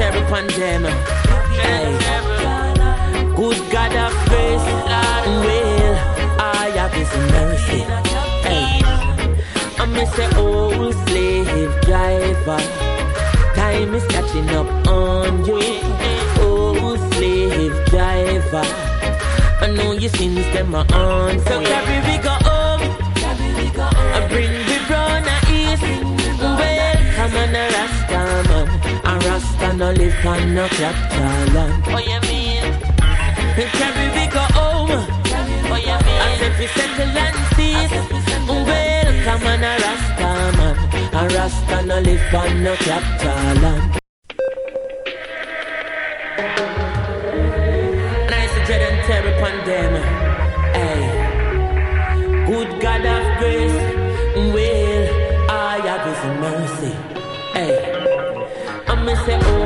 terrible pandemic. Hey. Good God of grace, well, I have His mercy. Hey. I miss an old slave driver. Time is catching up on you. Old slave driver. I know your sins, them are on. So carry we go home. I bring the brown east. Welcome on a Rasta man. A Rasta no live on no capital land. Oh you mean? Carry we go home. Oh you mean? As if we settle and cease. Welcome on a Rasta man. A Rasta no live on no capital land. Terror pandemic, hey. Good God of grace, well, I have His mercy, hey. I miss say, oh.